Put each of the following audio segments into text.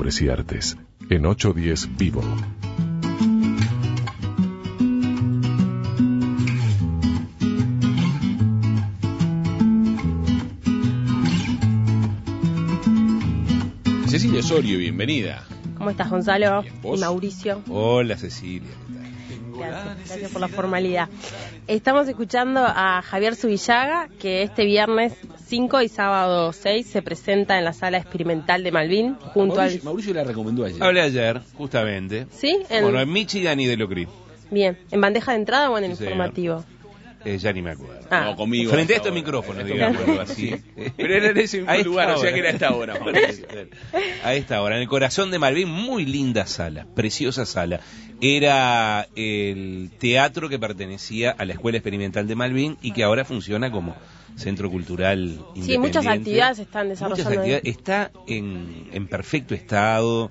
Costumbres y Artes, en 810 Vivo. Cecilia Osorio, bienvenida. ¿Cómo estás, Gonzalo? Bien, ¿vos? Y Mauricio. Hola, Cecilia. Gracias por la formalidad. Estamos escuchando a Javier Zubillaga, que este viernes 5 y sábado 6 se presenta en la Sala Experimental de Malvin junto Mauricio la recomendó ayer. Hablé ayer, justamente. ¿Sí? Bueno, en Michigan y de Locri. Bien, ¿en bandeja de entrada o en el Sí, informativo? Ya ni me acuerdo. Ah. No, conmigo. Frente a esta estos hora. micrófonos, digamos, algo así. Pero era en ese mismo A esta lugar, o sea hora. que era a esta hora. A esta hora, en el corazón de Malvin, muy linda sala, preciosa sala. Era el teatro que pertenecía a la Escuela Experimental de Malvin y que ahora funciona como centro cultural independiente. Sí, muchas actividades están desarrollando. Muchas actividades. Está en perfecto estado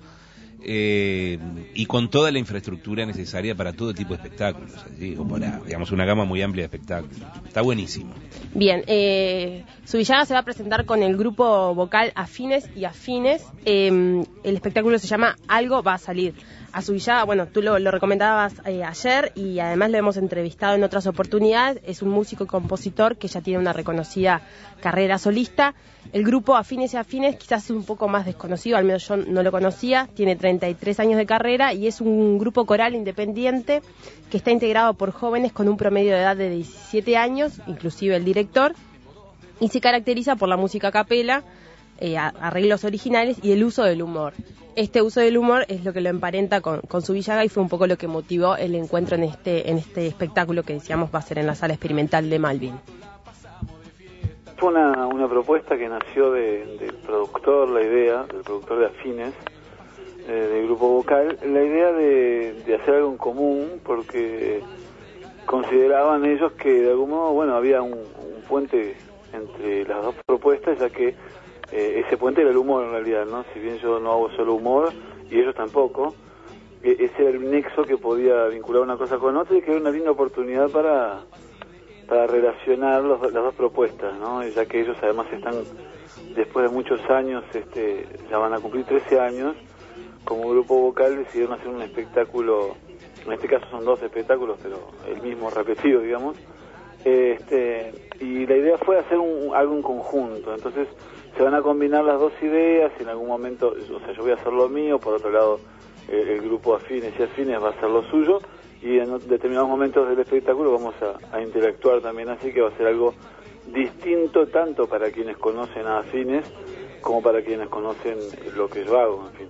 y con toda la infraestructura necesaria para todo tipo de espectáculos, ¿sí? O para, digamos, una gama muy amplia de espectáculos. Está buenísimo. Bien, Zubillaga se va a presentar con el grupo vocal Afines y Afines. El espectáculo se llama Algo va a salir. A Zubillaga, bueno, tú lo recomendabas ayer y además lo hemos entrevistado en otras oportunidades. Es un músico y compositor que ya tiene una reconocida carrera solista. El grupo Afines y Afines quizás es un poco más desconocido, al menos yo no lo conocía. Tiene 33 años de carrera y es un grupo coral independiente que está integrado por jóvenes con un promedio de edad de 17 años, inclusive el director, y se caracteriza por la música a capela, arreglos originales y el uso del humor. Este uso del humor es lo que lo emparenta con Zubillaga y fue un poco lo que motivó el encuentro en este espectáculo que decíamos va a ser en la Sala Experimental de Malvin. Fue una propuesta que nació del productor, la idea, del productor de Afines, del grupo vocal, la idea de hacer algo en común, porque consideraban ellos que de algún modo, bueno, había un puente entre las dos propuestas, ya que ese puente era el humor en realidad, ¿no? Si bien yo no hago solo humor, y ellos tampoco, ese era el nexo que podía vincular una cosa con otra y que era una linda oportunidad para relacionar las dos propuestas, ¿no? Ya que ellos además están, después de muchos años, ya van a cumplir 13 años, como grupo vocal decidieron hacer un espectáculo, en este caso son 2 espectáculos, pero el mismo repetido, digamos, y la idea fue hacer algo en conjunto. Entonces se van a combinar las dos ideas, en algún momento, o sea, yo voy a hacer lo mío, por otro lado el grupo Afines y Afines va a hacer lo suyo, y en determinados momentos del espectáculo vamos a interactuar también, así que va a ser algo distinto tanto para quienes conocen a Afines como para quienes conocen lo que yo hago, en fin.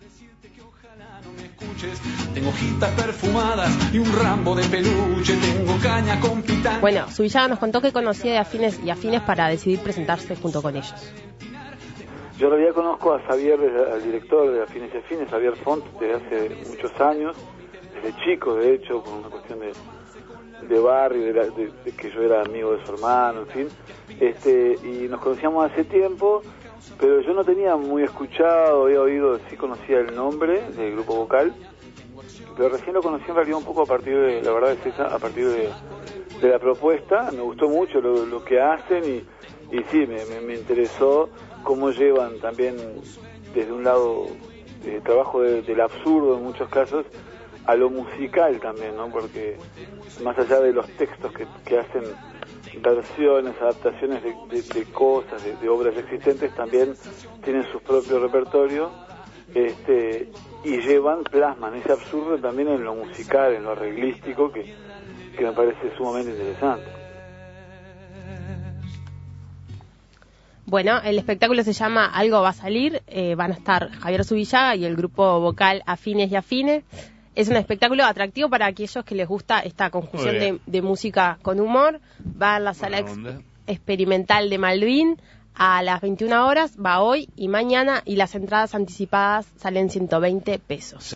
Tengo hojitas perfumadas y un rambo de peluche, tengo caña con pitán. Bueno, Zubillaga nos contó que conocía de Afines y Afines para decidir presentarse junto con ellos. Yo en realidad conozco a Xavier, al director de Afines y Afines, Xavier Font, desde hace muchos años, desde chico de hecho, por una cuestión de barrio, de que yo era amigo de su hermano, en fin, y nos conocíamos hace tiempo, pero yo no tenía muy escuchado, había oído, sí conocía el nombre del grupo vocal, pero recién lo conocí en realidad un poco a partir de, la verdad es esa, a partir de la propuesta. Me gustó mucho lo que hacen y sí, me interesó cómo llevan también desde un lado el trabajo del absurdo en muchos casos a lo musical también, ¿no? Porque más allá de los textos que hacen versiones, adaptaciones de cosas, de obras existentes, también tienen su propio repertorio, y plasman ese absurdo también en lo musical, en lo arreglístico, que me parece sumamente interesante. Bueno, el espectáculo se llama Algo va a salir, van a estar Javier Zubillaga y el grupo vocal Afines y Afines. Es un espectáculo atractivo para aquellos que les gusta esta conjunción de música con humor. Va a la Sala Experimental de Malvin a las 21 horas, va hoy y mañana, y las entradas anticipadas salen 120 pesos.